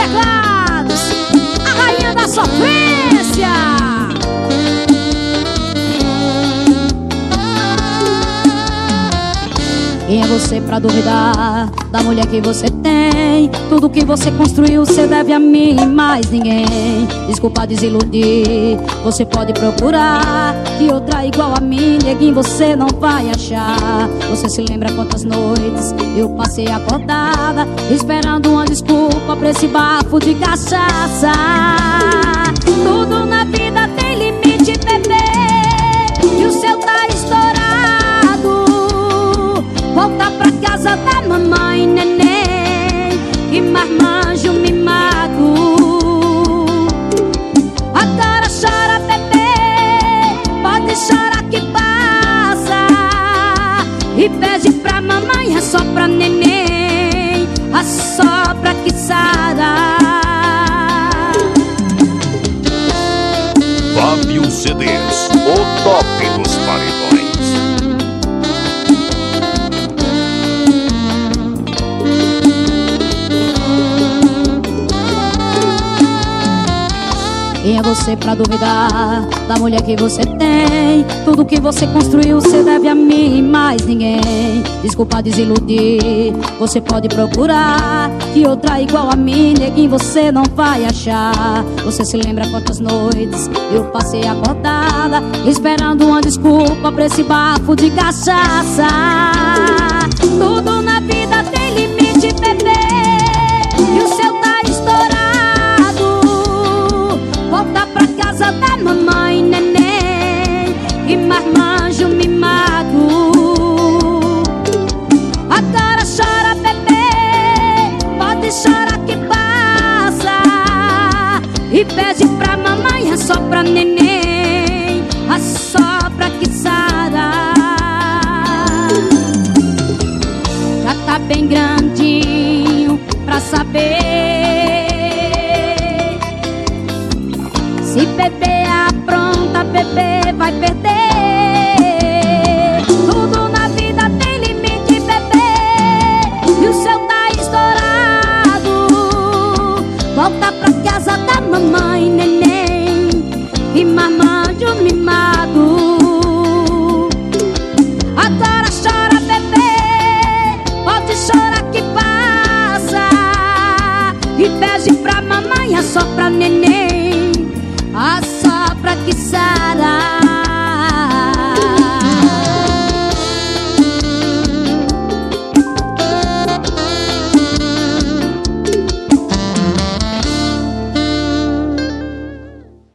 teclados, a rainha da sofrência. Quem é você pra duvidar da mulher que você tem? Tudo que você construiu você deve a mim e mais ninguém. Desculpa desiludir, você pode procurar, que outra igual a mim, neguinho, você não vai achar. Você se lembra quantas noites eu passei acordada, esperando uma desculpa pra esse bafo de cachaça. Tudo na vida tem limite, bebê, e o seu tá estourado. Volta pra casa da mamãe, neném, que marmanjo mimado. Agora chora, bebê, pode chorar que passa, e pede pra mamãe, assopra, neném, assopra que sara. Fábio CDs, o top dos paredões. Quem é você pra duvidar da mulher que você tem? Tudo que você construiu você deve a mim e mais ninguém. Desculpa desiludir, você pode procurar, que outra igual a mim, neguinho, você não vai achar. Você se lembra quantas noites eu passei acordada, esperando uma desculpa pra esse bafo de cachaça. Tudo na vida tem limite, bebê, e o seu tá estourado. Volta pra casa da mamãe, neném, que marmanjo mimado. Agora chora, bebê, pode chorar que passa, e pede pra mamãe, assopra, neném, assopra que sara. Já tá bem grandinho pra saber se bebê apronta, bebê vai perder. Tudo na vida tem limite, bebê, e o seu tá estourado. Volta pra casa da mamãe, neném, que marmanjo mimado. Agora chora, bebê, pode chorar que passa, e pede pra mamãe, assopra,